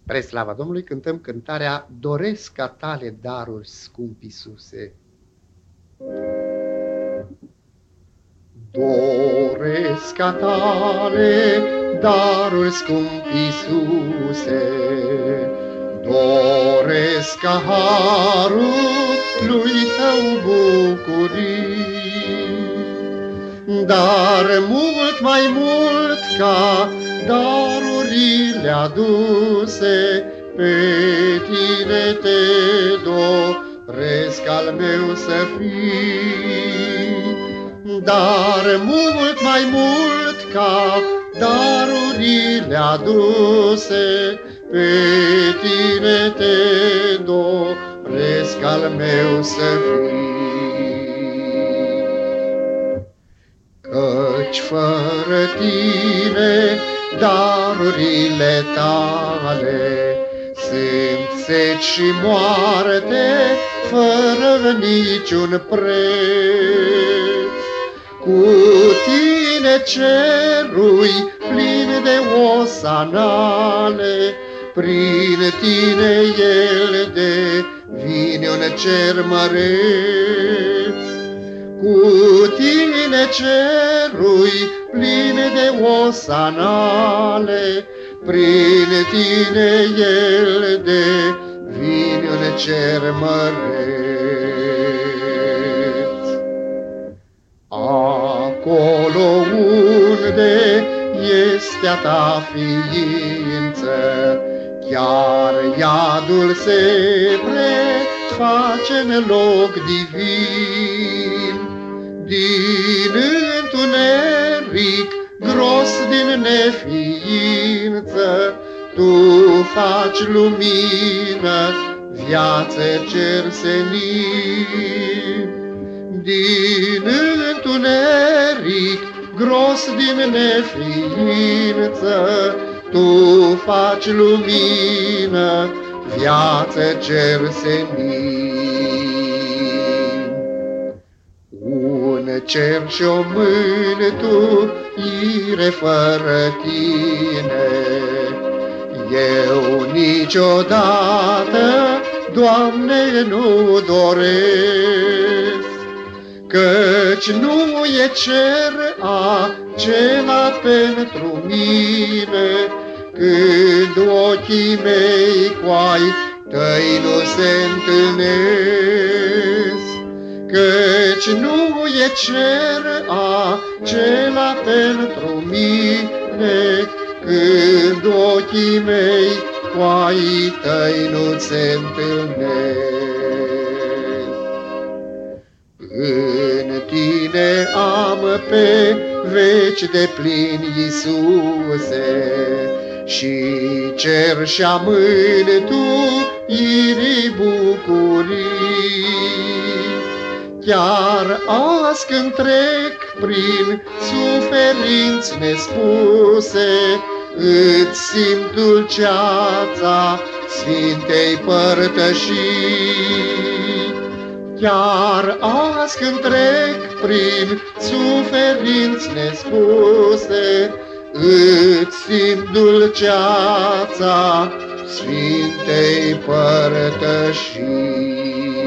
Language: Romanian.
Spre slava Domnului cântăm cântarea Doresc ca tale daruri, scump Iisuse. Doresc ca tale daruri, scump Iisuse, doresc ca harul lui tău bucurii, dar mult mai mult ca darurile aduse, pe tine te doresc al meu să fii. Dar mult mai mult ca darurile aduse, pe tine te doresc al meu să fii. Căci fără tine darurile tale sunt seci și moarte, fără niciun preț. Cu tine cerui plin de osanale, prin tine el devine un cer măreț. Cu tine cerui plin de osanale, prin tine el devine un cer măreț. Acolo unde este a ta ființă, chiar iadul se preface în loc divin. Din întuneric gros, din neființă, tu faci lumină, viață, cer senin. Din întuneric gros, din neființă, tu faci lumină, viață, cer senin. Un cer și o mântuire fără tine, eu niciodată, Doamne, nu doresc. Căci nu e cer acela pentru mine, când ochii mei cu ai tăi nu se întâlnesc. Căci nu e cer acela pentru mine, când ochii mei cu ai tăi nu se întâlnesc. În tine am pe veci de plin, Iisuse, și cer și-a mântuirii bucurii. Chiar azi când trec prin suferinți nespuse, îți simt dulceața Sfintei Părtășii. Chiar azi când trec prin suferinți nespuse, îți simt dulceața Sfintei Părtășii.